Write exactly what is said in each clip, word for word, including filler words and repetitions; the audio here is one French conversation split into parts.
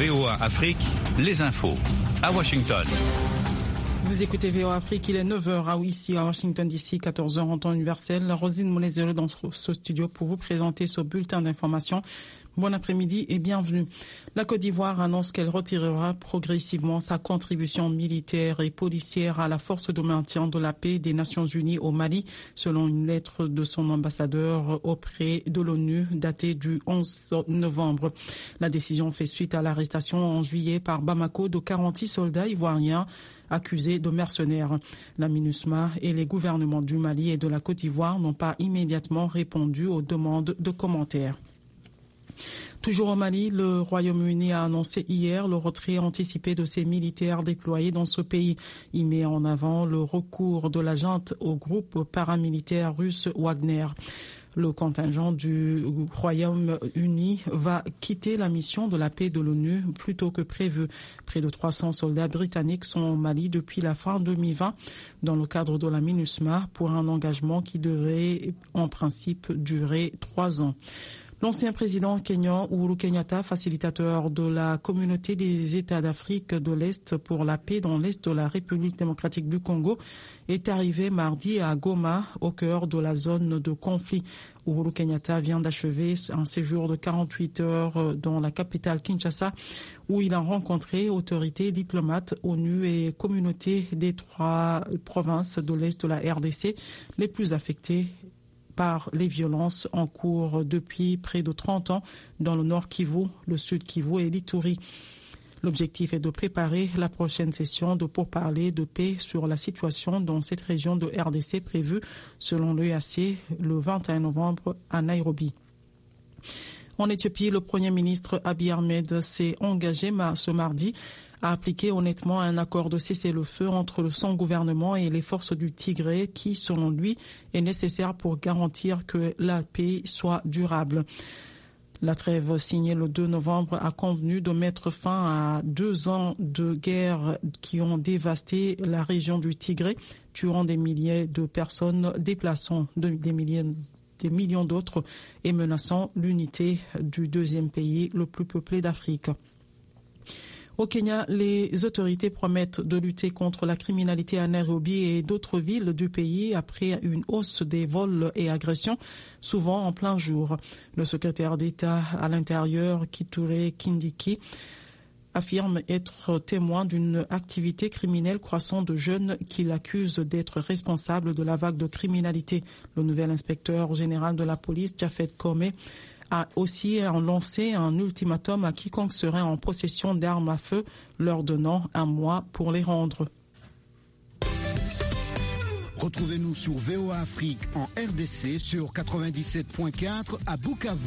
V O A Afrique, les infos à Washington. Vous écoutez V O A Afrique, il est neuf heures à ici à Washington D C, quatorze heures en temps universel. Rosine Moulezero dans ce studio pour vous présenter ce bulletin d'information. Bon après-midi et bienvenue. La Côte d'Ivoire annonce qu'elle retirera progressivement sa contribution militaire et policière à la force de maintien de la paix des Nations Unies au Mali, selon une lettre de son ambassadeur auprès de l'ONU datée du onze novembre. La décision fait suite à l'arrestation en juillet par Bamako de quarante soldats ivoiriens accusés de mercenaires. La MINUSMA et les gouvernements du Mali et de la Côte d'Ivoire n'ont pas immédiatement répondu aux demandes de commentaires. Toujours au Mali, le Royaume-Uni a annoncé hier le retrait anticipé de ses militaires déployés dans ce pays. Il met en avant le recours de la junte au groupe paramilitaire russe Wagner. Le contingent du Royaume-Uni va quitter la mission de la paix de l'ONU plus tôt que prévu. Près de trois cents soldats britanniques sont au Mali depuis la fin deux mille vingt dans le cadre de la MINUSMA pour un engagement qui devrait en principe durer trois ans. L'ancien président kényan Uhuru Kenyatta, facilitateur de la communauté des États d'Afrique de l'Est pour la paix dans l'Est de la République démocratique du Congo, est arrivé mardi à Goma, au cœur de la zone de conflit. Uhuru Kenyatta vient d'achever un séjour de quarante-huit heures dans la capitale Kinshasa, où il a rencontré autorités, diplomates, ONU et communautés des trois provinces de l'Est de la R D C les plus affectées par les violences en cours depuis près de trente ans dans le nord Kivu, le sud Kivu et l'Ituri. L'objectif est de préparer la prochaine session de pourparlers de paix sur la situation dans cette région de R D C prévue selon l'E A C le vingt et un novembre à Nairobi. En Éthiopie, le Premier ministre Abiy Ahmed s'est engagé ce mardi à appliquer honnêtement un accord de cessez-le-feu entre son gouvernement et les forces du Tigré qui, selon lui, est nécessaire pour garantir que la paix soit durable. La trêve signée le deux novembre a convenu de mettre fin à deux ans de guerre qui ont dévasté la région du Tigré, tuant des milliers de personnes, déplaçant des milliers des millions d'autres et menaçant l'unité du deuxième pays le plus peuplé d'Afrique. Au Kenya, les autorités promettent de lutter contre la criminalité à Nairobi et d'autres villes du pays après une hausse des vols et agressions, souvent en plein jour. Le secrétaire d'État à l'Intérieur, Kithure Kindiki, affirme être témoin d'une activité criminelle croissante de jeunes qu'il accuse d'être responsables de la vague de criminalité. Le nouvel inspecteur général de la police, Japhet Kome, a aussi lancé un ultimatum à quiconque serait en possession d'armes à feu, leur donnant un mois pour les rendre. Retrouvez-nous sur V O A Afrique en R D C sur quatre-vingt-dix-sept point quatre à Bukavu.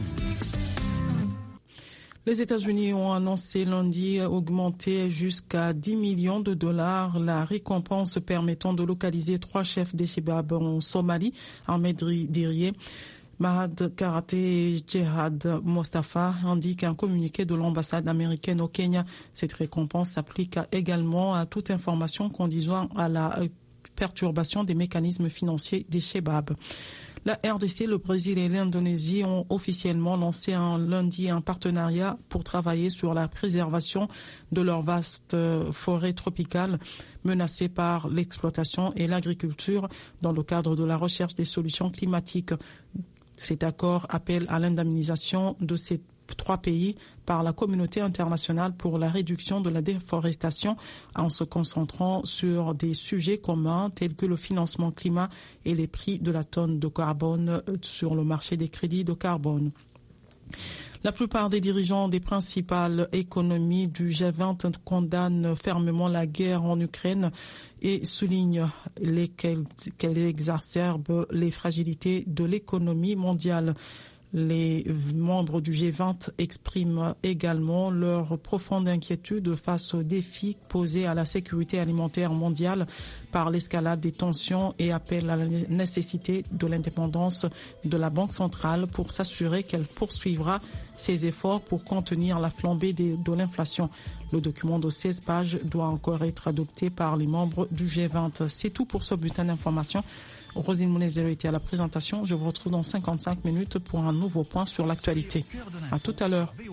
Les États-Unis ont annoncé lundi augmenter jusqu'à dix millions de dollars la récompense permettant de localiser trois chefs d'Al-Shabaab en Somalie, Ahmed Diriyeh, Mahad Karaté et Jehad Mostafa, indique un communiqué de l'ambassade américaine au Kenya. Cette récompense s'applique également à toute information conduisant à la perturbation des mécanismes financiers des Shabaab. La R D C, le Brésil et l'Indonésie ont officiellement lancé un lundi un partenariat pour travailler sur la préservation de leurs vastes forêts tropicales menacées par l'exploitation et l'agriculture dans le cadre de la recherche des solutions climatiques. Cet accord appelle à l'indemnisation de ces trois pays par la communauté internationale pour la réduction de la déforestation en se concentrant sur des sujets communs tels que le financement climat et les prix de la tonne de carbone sur le marché des crédits de carbone. La plupart des dirigeants des principales économies du G vingt condamnent fermement la guerre en Ukraine et soulignent qu'elle exacerbe les fragilités de l'économie mondiale. Les membres du G vingt expriment également leur profonde inquiétude face aux défis posés à la sécurité alimentaire mondiale par l'escalade des tensions et appellent à la nécessité de l'indépendance de la Banque centrale pour s'assurer qu'elle poursuivra ses efforts pour contenir la flambée de, de l'inflation. Le document de seize pages doit encore être adopté par les membres du G vingt. C'est tout pour ce bulletin d'information. Rosine Moulezero était à la présentation. Je vous retrouve dans cinquante-cinq minutes pour un nouveau point sur l'actualité. À tout à l'heure.